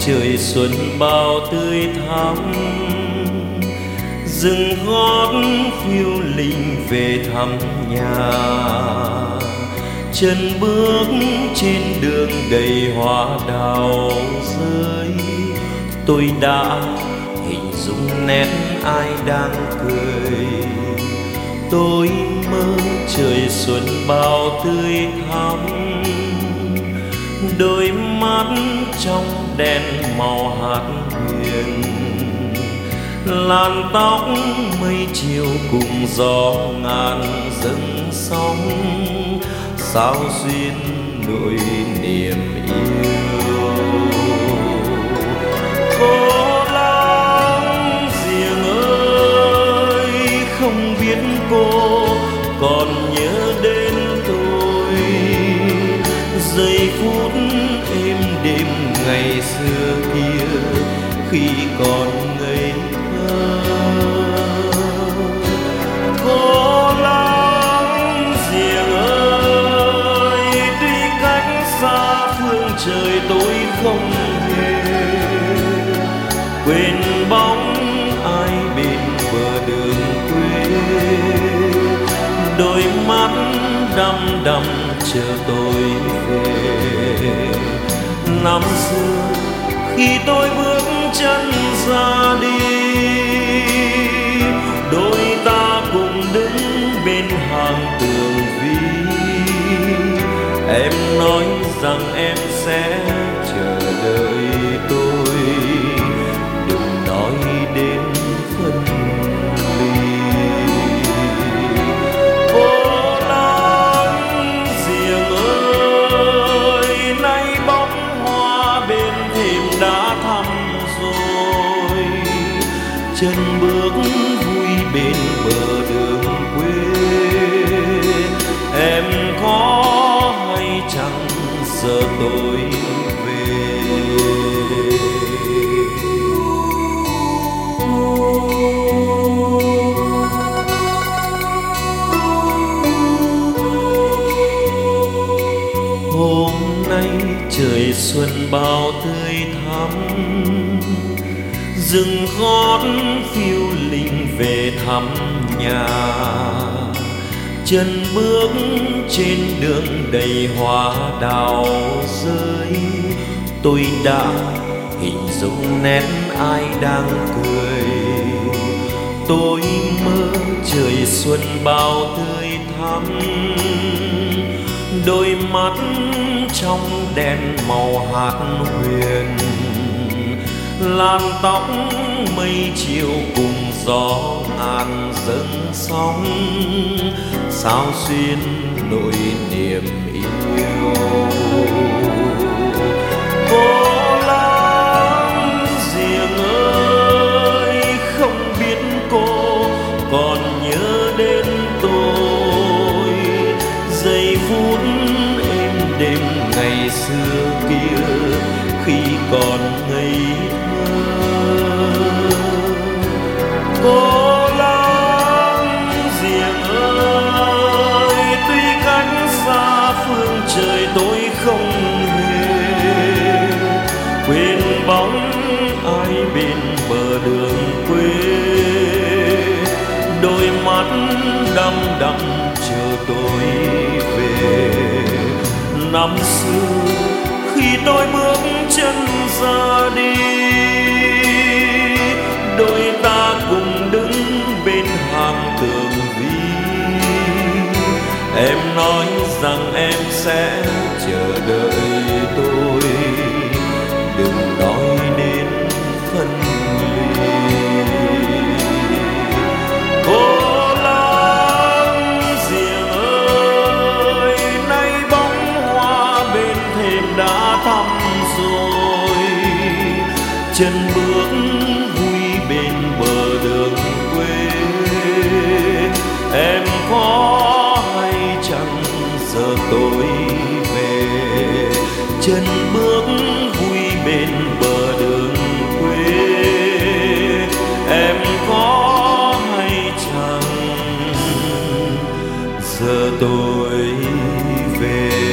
trời xuân bao tươi thắm, dừng gót phiêu linh về thăm nhà. Chân bước trên đường đầy hoa đào rơi, tôi đã hình dung nét ai đang cười. Tôi mơ trời xuân bao tươi thắm, đôi mắt trong đèn màu hạt huyền. Làn tóc mây chiều cùng gió ngàn dâng sóng, sao xuyên nỗi niềm yêu. Cô lắng giềng ơi, không biết cô còn nhớ đến tôi. Giây phút êm đêm ngày xưa kia khi còn ngây thơ. Cô lắng giềng ơi, tuy cách xa phương trời tôi không hề quên bóng ai bên bờ đường quê. Đôi mắt đăm đăm chờ tôi về. Năm xưa khi tôi bước chân ra đi, đôi ta cùng đứng bên hàng tường vi. Em nói rằng em sẽ chờ đợi tôi, đừng nói đến phân ly. Cô lắng giềng ơi, nay bóng hoa bên thềm đã thăm rồi. Chân bước vui bên bờ đường quê, em có hay chẳng giờ tôi về. Hôm nay trời xuân bao tươi thắm, dừng gót phiêu linh về thăm nhà. Chân bước trên đường đầy hoa đào rơi, tôi đã hình dung nét ai đang cười. Tôi mơ trời xuân bao tươi thắm, đôi mắt trong đèn màu hạt huyền. Làn tóc mây chiều cùng gió ngàn dâng sóng, sao xuyên nỗi niềm yêu. Cô lắng giềng ơi, không biết cô còn nhớ đến tôi. Giây phút êm đêm ngày xưa kia khi còn ngây thơ. Cô lắng giềng ơi, tuy cách xa phương trời tôi không hề quên bóng ai bên bờ đường quê. Đôi mắt đăm đăm chờ tôi về. Năm xưa khi tôi bước chân ra đi, đôi ta cùng đứng bên hàng tường vi. Em nói rằng em sẽ chờ đợi tôi, đừng nói đến phân ly. Cô lắng giềng ơi, nay bóng hoa bên thềm đã thăm rồi. Chân bước vui bên bờ đường quê, em có hay chẳng giờ tôi về. Chân bước vui bên bờ đường quê, em có hay chẳng giờ tôi về.